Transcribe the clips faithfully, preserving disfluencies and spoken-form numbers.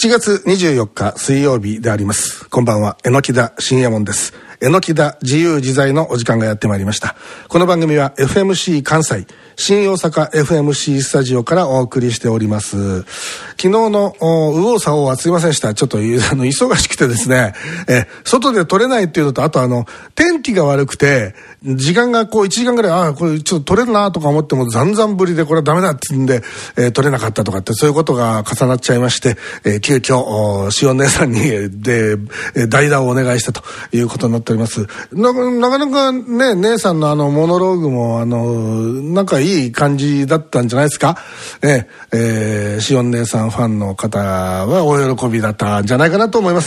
ちがつにじゅうよっか水曜日であります。こんばんは、榎田信也門です。榎田自由自在のお時間がやってまいりました。この番組は エフエムシー 関西新大阪 エフエムシー スタジオからお送りしております。昨日の右往左往はすいませんでした。ちょっとあの忙しくてですね、え外で撮れないっていうのと、あとあの天気が悪くて時間がこういちじかんぐらい、ああこれちょっと撮れるなとか思っても残々ぶりでこれはダメだって言うんで、えー、撮れなかったとかって、そういうことが重なっちゃいまして、えー、急遽しおん姉さんにで代打をお願いしたということになっております。な, なかなかね、姉さんのあのモノローグもあのなんかいい感じだったんじゃないですか。えー、えー、しおん姉さんファンの方はお喜びだったんじゃないかなと思います。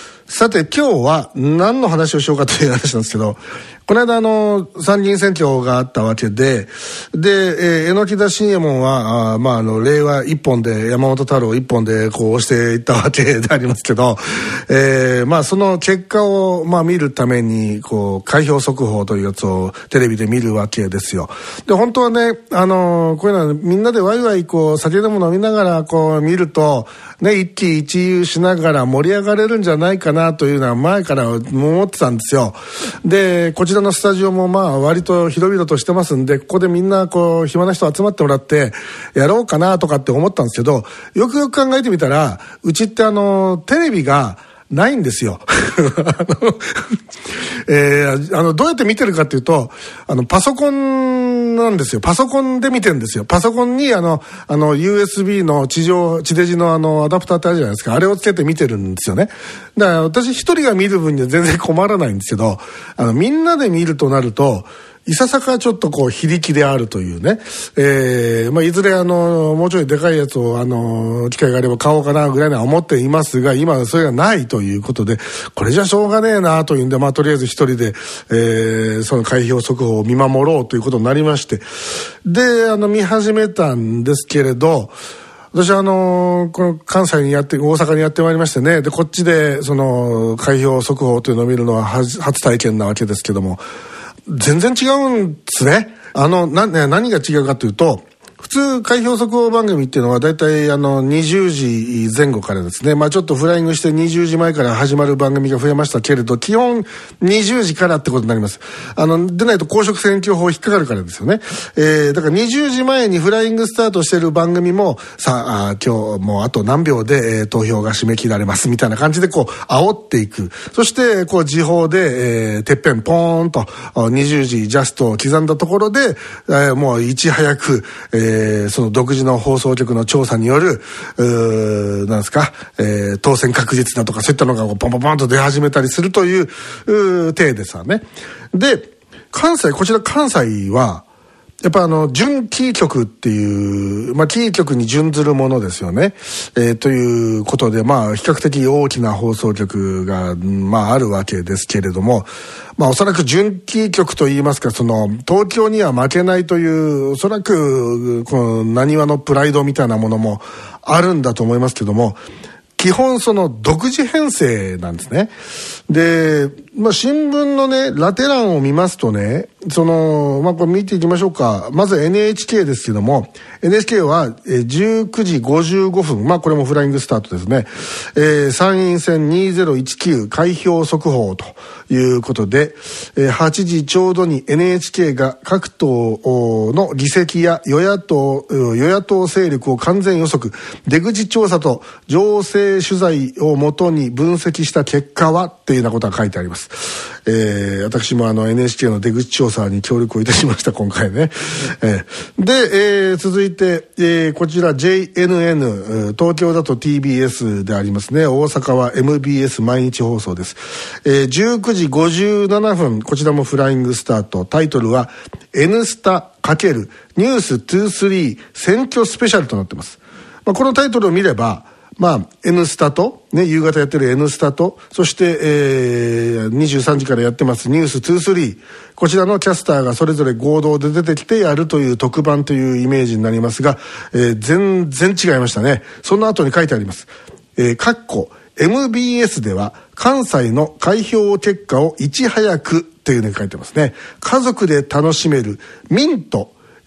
さて今日は何の話をしようかという話なんですけど、この間あの参議院選挙があったわけで、で、えー、榎田信也門はあまああの令和一本で山本太郎一本でこう押していったわけでありますけど、えー、まあその結果をまあ見るためにこう開票速報というやつをテレビで見るわけですよ。で本当はね、あのこういうのはみんなでワイワイこう酒でも飲みながらこう見るとね、一喜一憂しながら盛り上がれるんじゃないかなというのは前から思ってたんですよ。でこちらのスタジオもまあ割と広々としてますんで、ここでみんなこう暇な人集まってもらってやろうかなとかって思ったんですけど、よくよく考えてみたらうちってあのテレビがないんですよ。あの、えー、あのどうやって見てるかっていうと、あのパソコンなんですよ。パソコンで見てるんですよ。パソコンにあのあの ユーエスビー の地上地デジのあのアダプターってあるじゃないですか。あれをつけて見てるんですよね。だから私一人が見る分には全然困らないんですけど、あのみんなで見るとなるといささかちょっとこう非力であるというね、えーまあ、いずれあのもうちょいでかいやつをあの機会があれば買おうかなぐらいには思っていますが、今それがないということで、これじゃしょうがねえなというんで、まあとりあえず一人で、えー、その開票速報を見守ろうということになりまして、であの見始めたんですけれど、私はあのー、この関西にやって大阪にやってまいりましてね、でこっちでその開票速報というのを見るのは初体験なわけですけども、全然違うんですね。あのな何が違うかというと、普通開票速報番組っていうのはだいたいあのにじゅうじぜん後からですね、まあちょっとフライングしてにじゅうじまえから始まる番組が増えましたけれど、基本にじゅうじからってことになります。あのでないと公職選挙法引っかかるからですよね。えー、だからにじゅうじまえにフライングスタートしてる番組もさあ今日もうあと何秒で、えー、投票が締め切られますみたいな感じでこう煽っていく。そしてこう時報で、えー、てっぺんポーンとにじゅうじジャストを刻んだところで、えー、もういち早く、えーえー、その独自の放送局の調査によるうーなんですか、えー、当選確実だとかそういったのがポンポンポンと出始めたりするというう体でさね。で関西、こちら関西はやっぱあの準キー局っていう、まあキー局に準ずるものですよね、えー、ということで、まあ比較的大きな放送局がまああるわけですけれども、まあおそらく準キー局といいますか、その東京には負けないというおそらくこの何話のプライドみたいなものもあるんだと思いますけども、基本その独自編成なんですね。で、まあ、新聞のねラテ欄を見ますとね、そのまあこれ見ていきましょうか。まず エヌエイチケー ですけども、 エヌエイチケー はじゅうくじごじゅうごふん、まあこれもフライングスタートですね、えー、参院選にせんじゅうきゅう開票速報ということで、えー、はちじちょうどに エヌエイチケー が各党の議席や与野党与野党勢力を完全予測、出口調査と情勢取材をもとに分析した結果はっていうようなことが書いてあります。えー、私もあの エヌエイチケー の出口調査に協力をいたしました今回ね。えー、で、えー、続いて、えー、こちら ジェイエヌエヌ、 東京だと ティービーエス でありますね。大阪は エムビーエス 毎日放送です。えー、じゅうくじごじゅうななふん、こちらもフライングスタート。タイトルは N スタ×ニュースにじゅうさん選挙スペシャルとなっています。まあ、このタイトルを見れば、まあ、N スタと、ね、夕方やってる N スタと、そして、えー、にじゅうさんじからやってますニュースにじゅうさん、こちらのキャスターがそれぞれ合同で出てきてやるという特番というイメージになりますが、えー、全然違いましたね。その後に書いてあります。えー、括弧 エムビーエス では関西の開票結果をいち早くというのに書いてますね。家族で楽しめるミント、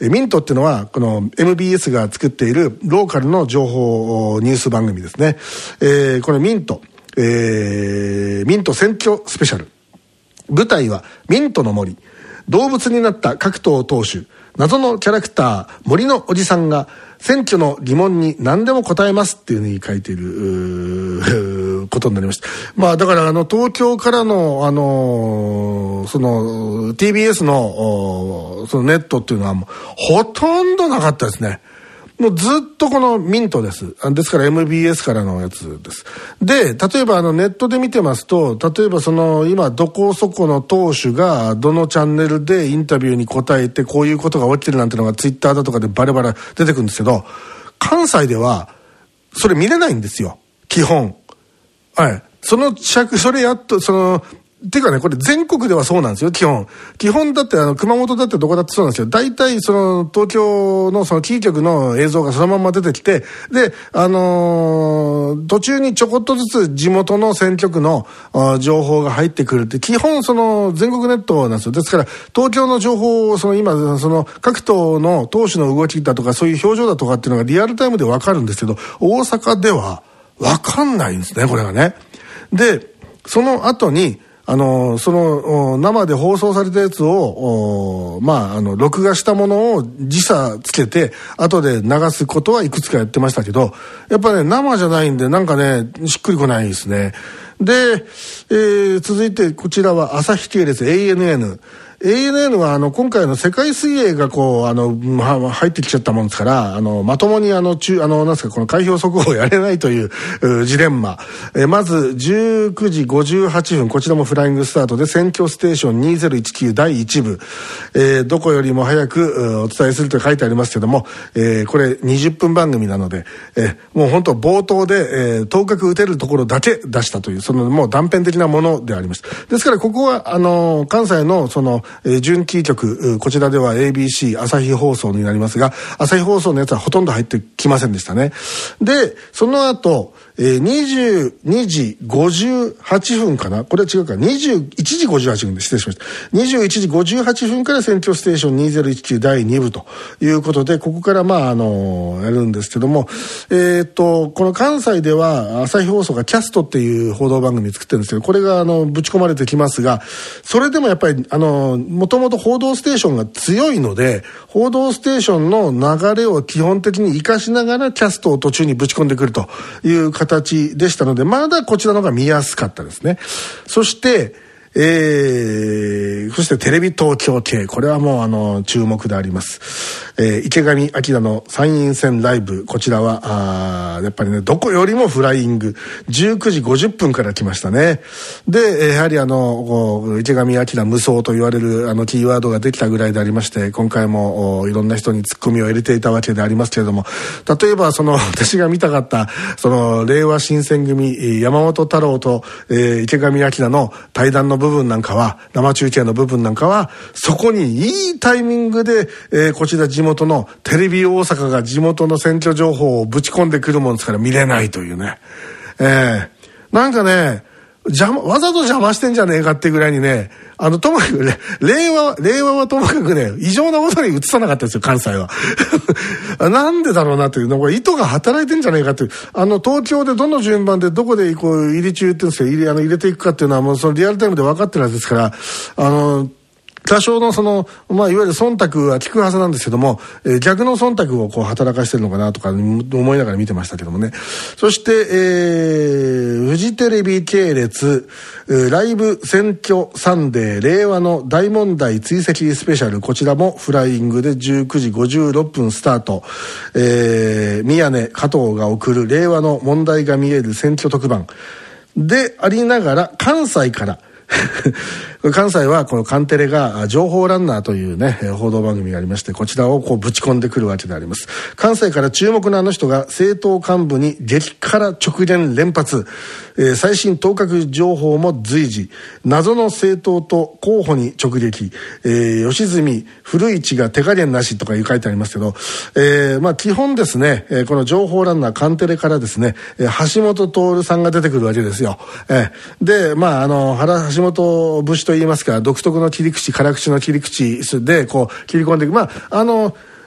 えー、ミントっていうのはこの エムビーエス が作っているローカルの情報ニュース番組ですね。えー、このミント、えー、ミント選挙スペシャル。舞台はミントの森。動物になった各党党首、謎のキャラクター森のおじさんが選挙の疑問に何でも答えますっていうふうに書いていることになりました。まあだからあの東京からのあのその ティービーエス のそのネットっていうのはもうほとんどなかったですね。もうずっとこのミントです。ですから エムビーエス からのやつです。で、例えばあのネットで見てますと、例えばその今どこそこの党首がどのチャンネルでインタビューに答えてこういうことが起きてるなんてのがツイッターだとかでバレバレ出てくるんですけど、関西ではそれ見れないんですよ。基本。はい。その尺、それやっと、その、てかね、これ全国ではそうなんですよ、基本。基本だって、あの、熊本だってどこだってそうなんですよ。大体、その、東京のそのキー局の映像がそのまま出てきて、で、あのー、途中にちょこっとずつ地元の選挙区の情報が入ってくるって、基本その、全国ネットなんですよ。ですから、東京の情報を、その今、その、各党の党首の動きだとか、そういう表情だとかっていうのがリアルタイムでわかるんですけど、大阪ではわかんないんですね、これがね。で、その後に、あの、その、生で放送されたやつを、まあ、あの、録画したものを時差つけて、後で流すことはいくつかやってましたけど、やっぱね、生じゃないんで、なんかね、しっくりこないですね。で、えー、続いて、こちらは朝日系列 エーエヌエヌ。エーエヌエヌ はあの今回の世界水泳がこうあの入ってきちゃったもんですからあのまともにあの中あのなんですかこの開票速報をやれないというジレンマ。えまずじゅうくじごじゅうはっぷんこちらもフライングスタートで選挙ステーションにせんじゅうきゅうだいいち部、えー、どこよりも早くお伝えすると書いてありますけども、えー、これにじゅっぷん番組なので、えー、もう本当冒頭で、えー、当確打てるところだけ出したというそのもう断片的なものでありました。ですからここはあの関西のそのえー、準キー局、こちらでは エービーシー 朝日放送になりますが、朝日放送のやつはほとんど入ってきませんでしたね。で、その後、えー、にじゅうにじごじゅうはっぷんかなこれは違うか。にじゅういちじごじゅうはっぷんで失礼しました。にじゅういちじごじゅうはっぷんから選挙ステーションにせんじゅうきゅうだいに部ということで、ここからまあ、あのー、やるんですけども、えー、っと、この関西では朝日放送がキャストっていう報道番組作ってるんですけど、これがあの、ぶち込まれてきますが、それでもやっぱりあの、もともと報道ステーションが強いので、報道ステーションの流れを基本的に活かしながらキャストを途中にぶち込んでくるという形でしたので、まだこちらの方が見やすかったですね。そして、えー、そしてテレビ東京系、これはもうあの注目であります。えー、池上彰の参院選ライブ、こちらはあやっぱりねどこよりもフライングじゅうくじごじゅっぷんから来ましたね。でやはりあの池上彰無双と言われるあのキーワードができたぐらいでありまして、今回もいろんな人にツッコミを入れていたわけでありますけれども、例えばその私が見たかったその令和新選組山本太郎と、えー、池上彰の対談の部分なんかは、生中継の部分なんかは、そこにいいタイミングで、えー、こちら地元のテレビ大阪が地元の選挙情報をぶち込んでくるもんですから見れないというね。えー、なんかね、邪魔、わざと邪魔してんじゃねえかってぐらいにね、あの、ともかく、ね、令和、令和はともかくね、異常なことに移さなかったですよ、関西は。なんでだろうなというの、これ意図が働いてんじゃねえかという、あの、東京でどの順番でどこでこう、入り中って言うんですよ、入れ、あの、入れていくかっていうのはもうそのリアルタイムで分かってるはずですから、あの、多少のその、まあ、いわゆる忖度は効くはずなんですけども、えー、逆の忖度をこう働かしてるのかなとか思いながら見てましたけどもね。そして、えー、フジテレビ系列、ライブ選挙サンデー令和の大問題追跡スペシャル、こちらもフライングでじゅうくじごじゅうろっぷんスタート。えー、宮根加藤が送る令和の問題が見える選挙特番でありながら、関西から関西はこのカンテレが情報ランナーというね報道番組がありまして、こちらをこうぶち込んでくるわけであります。関西から注目のあの人が政党幹部に激辛直言連発、えー、最新当確情報も随時、謎の政党と候補に直撃、えー、吉住古市が手加減なしとかいう書いてありますけど、えー、まあ基本ですね、えー、この情報ランナーカンテレからですね、えー、橋本徹さんが出てくるわけですよ。えー、でまああの原橋本節と言いますか、独特の切り口、辛口の切り口でこう切り込んでいく。まああの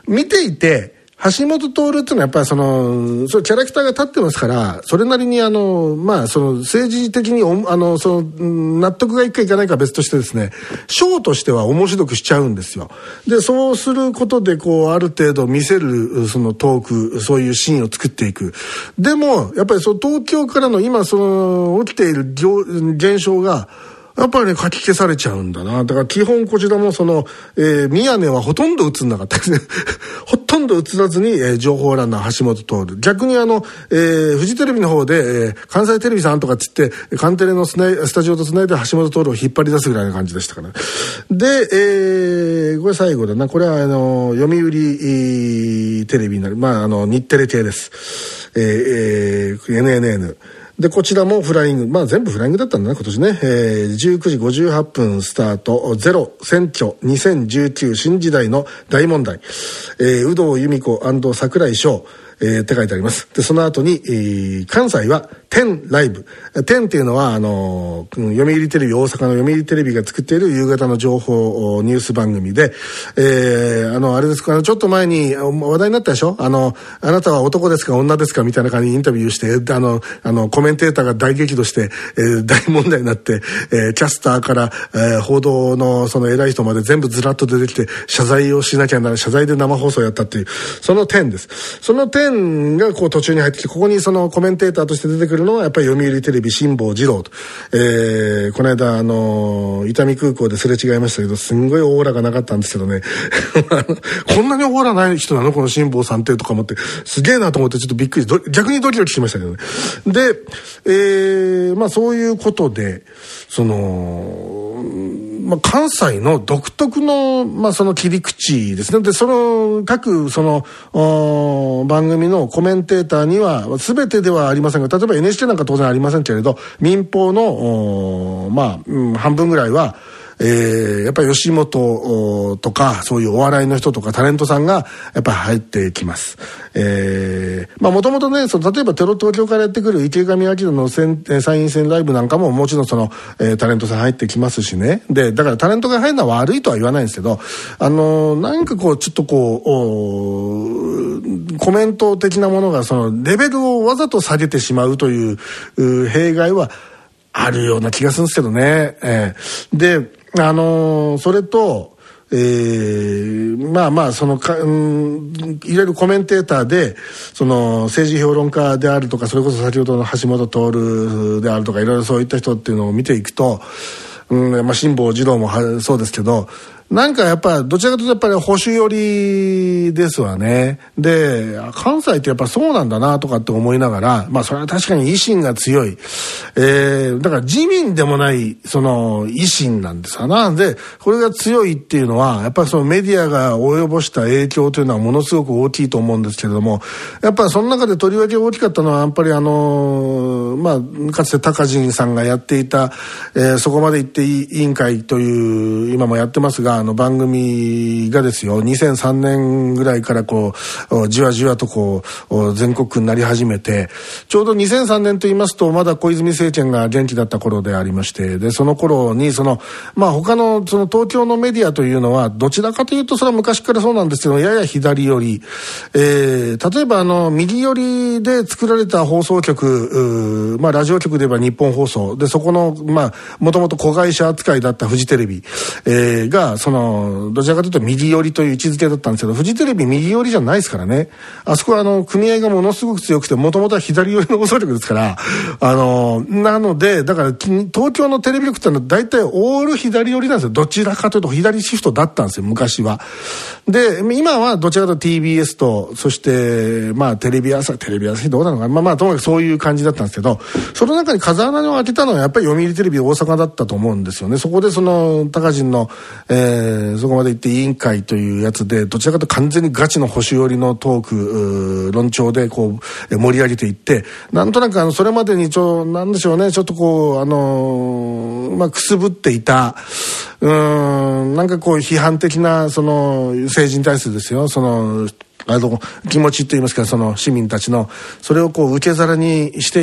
見ていて、橋本徹っていうのはやっぱりその、そのキャラクターが立ってますから、それなりにあの、まあその政治的にお、あの、その、納得がいくかいかないかは別としてですね、ショーとしては面白くしちゃうんですよ。で、そうすることでこう、ある程度見せる、そのトーク、そういうシーンを作っていく。でも、やっぱりその東京からの今その、起きている現象が、やっぱりね、書き消されちゃうんだな。だから基本こちらもその、えー、宮根はほとんど映んなかったですね。ほとんど映らずに、えー、情報ランナー橋本徹。逆にあの、えー、フジテレビの方で、えー、関西テレビさんとかっつって、関テレのスナイスタジオとつないで橋本徹を引っ張り出すぐらいな感じでしたから。で、えー、これ最後だな。これはあの、読売テレビになる。まあ、あの、日テレ系です。えー、えー、エヌエヌエヌ。で、こちらもフライング。まあ全部フライングだったんだな、今年ね。えー、じゅうくじごじゅうはっぷんスタート。ゼロ、選挙、にせんじゅうきゅう新時代の大問題。えー、有働由美子&櫻井翔。えー、って書いてあります。で、その後に、えー、関西はテンライブ。テンっていうのは、あのー、読売テレビ、大阪の読売テレビが作っている夕方の情報ニュース番組で、えー、あの、あれですか、ちょっと前に話題になったでしょ？あの、あなたは男ですか女ですかみたいな感じにインタビューして、あの、あの、コメンテーターが大激怒して、えー、大問題になって、えー、キャスターから、えー、報道のその偉い人まで全部ずらっと出てきて、謝罪をしなきゃならない、謝罪で生放送やったっていう、そのテンです。そのテンがこう途中に入ってきて、ここにそのコメンテーターとして出てくるのはやっぱり読売テレビ辛坊治郎と、えー、この間あの伊丹空港ですれ違いましたけど、すんごいオーラがなかったんですけどねこんなにオーラない人なのこの辛坊さんってとか思って、すげえなと思ってちょっとびっくり、逆にドキドキしましたけどね。で、えー、まあそういうことでその、まあ、関西の独特の、まあ、その切り口ですね。で、その、各、その、番組のコメンテーターには、全てではありませんが、例えば エヌエイチケー なんか当然ありませんけれど、民放の、まあ、うん、半分ぐらいは、えー、やっぱり吉本とかそういうお笑いの人とかタレントさんがやっぱり入ってきます。えー、まあもともとね、その例えばテロ東京からやってくる池上彰の参院選ライブなんかももちろんその、えー、タレントさん入ってきますしね。で、だからタレントが入るのは悪いとは言わないんですけど、あのー、なんかこうちょっとこうコメント的なものがそのレベルをわざと下げてしまうという弊害はあるような気がするんですけどね。えー、で、あのー、それと、えー、まあまあ、そのか、うん、いわゆるコメンテーターで、その政治評論家であるとか、それこそ先ほどの橋本徹であるとか、いろいろそういった人っていうのを見ていくと、うん、まあ、辛坊治郎もそうですけど、なんかやっぱどちらかというとやっぱり保守寄りですわね。で、関西ってやっぱそうなんだなとかって思いながら、まあそれは確かに維新が強い。えー、だから自民でもないその維新なんですよな。で、これが強いっていうのはやっぱりそのメディアが及ぼした影響というのはものすごく大きいと思うんですけれども、やっぱりその中でとりわけ大きかったのはやっぱりあのまあかつて高陣さんがやっていた、えー、そこまで行っていい委員会という今もやってますが、あの番組がですよ、にせんさんねんぐらいからこうじわじわとこう全国区になり始めて、ちょうどにせんさんねんと言いますとまだ小泉政権が元気だった頃でありまして、でその頃にそのまあ他のその東京のメディアというのはどちらかというとそれは昔からそうなんですけど、やや左寄り、えー、例えばあの右寄りで作られた放送局、まあラジオ局で言えば日本放送で、そこのまあもともと子会社扱いだったフジテレビ、えー、がそのどちらかというと右寄りという位置づけだったんですけど、フジテレビ右寄りじゃないですからね。あそこはあの組合がものすごく強くて、もともとは左寄りの放送局ですから、あのなのでだから東京のテレビ局ってのは大体オール左寄りなんですよ。どちらかというと左シフトだったんですよ昔は。で今はどちらかというと ティービーエス と、そしてまあテレビ朝日テレビ朝日どうなのかな、まあまあともかくそういう感じだったんですけど、その中に風穴を開けたのはやっぱり読売テレビ大阪だったと思うんですよね。そこでその高陣の、えー、そこまで行って委員会というやつでどちらかというと完全にガチの保守寄りのトーク論調でこう盛り上げていって、なんとなくあのそれまでにちょなんでしょうね、ちょっとこうあのー、まあくすぶっていたうーんなんかこう批判的なその政治に対するですよ、そのあの気持ちといいますか、その市民たちのそれをこう受け皿にしていった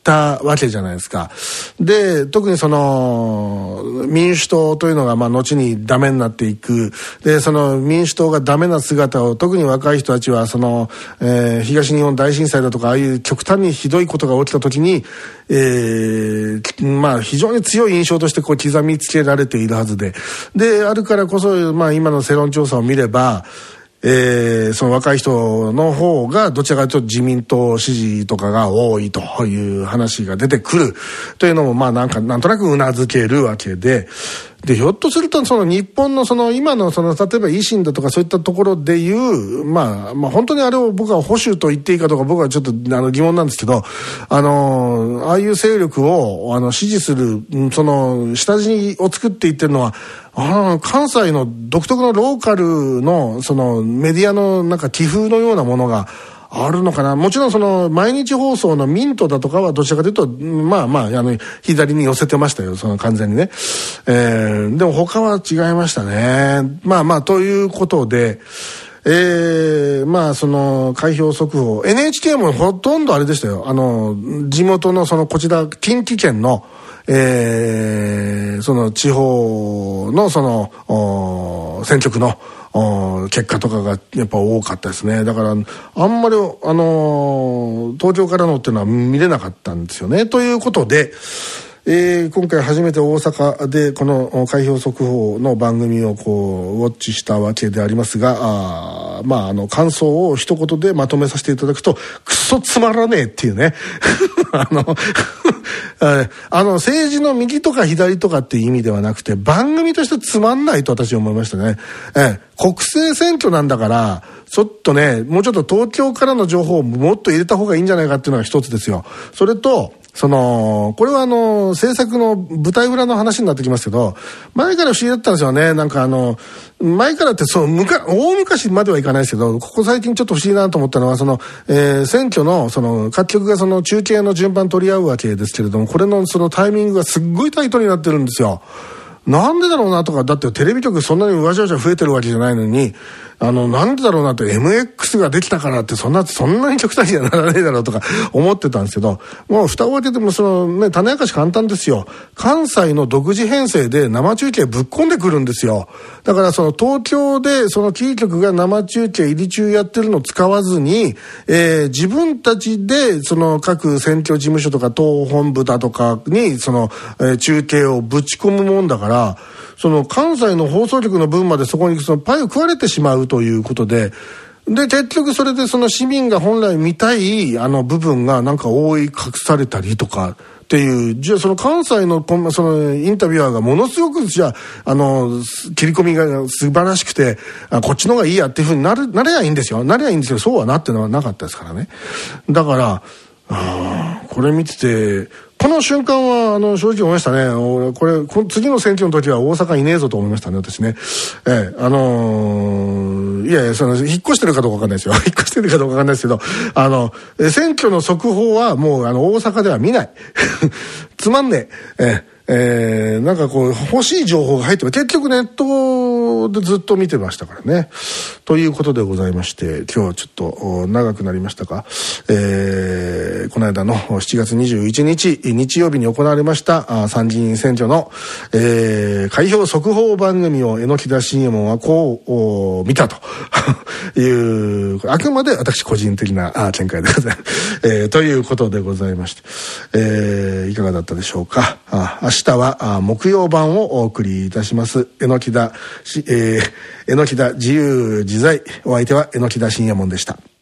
たわけじゃないですか。で、特にその民主党というのがまあ後にダメになっていく。で、その民主党がダメな姿を特に若い人たちはその、えー、東日本大震災だとかああいう極端にひどいことが起きた時に、えー、まあ非常に強い印象としてこう刻みつけられているはずで、であるからこそまあ今の世論調査を見れば、えー、その若い人の方がどちらかというと自民党支持とかが多いという話が出てくるというのもまあなんかなんとなくうなずけるわけで、でひょっとするとその日本のその今のその例えば維新だとかそういったところでいうまあまあ本当にあれを僕は保守と言っていいかどうか僕はちょっとあの疑問なんですけど、あのああいう勢力をあの支持するその下地を作っていってるのはあの関西の独特のローカルのそのメディアのなんか気風のようなものがあるのかな。もちろんその毎日放送のミントだとかはどちらかというとまあまああの左に寄せてましたよ、その完全にね、えー、でも他は違いましたね。まあまあということで、えー、まあその開票速報 エヌエイチケー もほとんどあれでしたよ。あの地元のそのこちら近畿圏のえー、その地方のその選挙区の結果とかがやっぱ多かったですね。だからあんまりあの東京からのっていうのは見れなかったんですよね。ということで、えー、今回初めて大阪でこの開票速報の番組をこうウォッチしたわけでありますが、あまああの感想を一言でまとめさせていただくと、クソつまらねえっていうねあのあの政治の右とか左とかっていう意味ではなくて番組としてつまんないと私は思いましたね。えー、国政選挙なんだからちょっとねもうちょっと東京からの情報をもっと入れた方がいいんじゃないかっていうのが一つですよ。それとそのこれはあの制作の舞台裏の話になってきますけど、前から不思議だったんですよね。なんかあの前からってそうむか大昔まではいかないですけど、ここ最近ちょっと不思議だなと思ったのはその、えー、選挙のその各局がその中継の順番取り合うわけですけれども、これのそのタイミングがすっごいタイトになってるんですよ。なんでだろうなとか、だってテレビ局そんなにわちゃわちゃ増えてるわけじゃないのに、あのなんでだろうなって エムエックス ができたからってそんなそんなに極端にはならないだろうとか思ってたんですけど、もう蓋を開けてもそのね種明かし簡単ですよ。関西の独自編成で生中継ぶっ込んでくるんですよ。だからその東京でそのキー局が生中継入り中やってるのを使わずに、えー、自分たちでその各選挙事務所とか党本部だとかにその、えー、中継をぶち込むもんだから、その関西の放送局の分までそこにそのパイを食われてしまうということで、で結局それでその市民が本来見たいあの部分がなんか覆い隠されたりとかっていう、じゃあその関西のそのインタビュアーがものすごくじゃああの切り込みが素晴らしくて、あこっちの方がいいやっていうふうになるなればいいんですよ。なればいいんですけど、そうはなってのはなかったですからね。だからあこれ見ててこの瞬間はあの正直思いましたね。これこ次の選挙の時は大阪いねえぞと思いましたね、私ね。ええ、あのー、いやいやその引っ越してるかどうかわかんないですよ。引っ越してるかどうかわかんないですけど、あの選挙の速報はもうあの大阪では見ない。つまんねえ。えええー、なんかこう欲しい情報が入ってる。結局ネットでずっと見てましたからね。ということでございまして、今日はちょっと長くなりましたが、えー、この間のしちがつにじゅういちにち日曜日に行われました参議院選挙の、えー、開票速報番組を榎田信右衛門はこう見たという、あくまで私個人的な見解でございます。えー、ということでございまして、えー、いかがだったでしょうか。あ明日は木曜版をお送りいたします。榎田、えー、榎田自由自在。お相手は榎田信右衛門でした。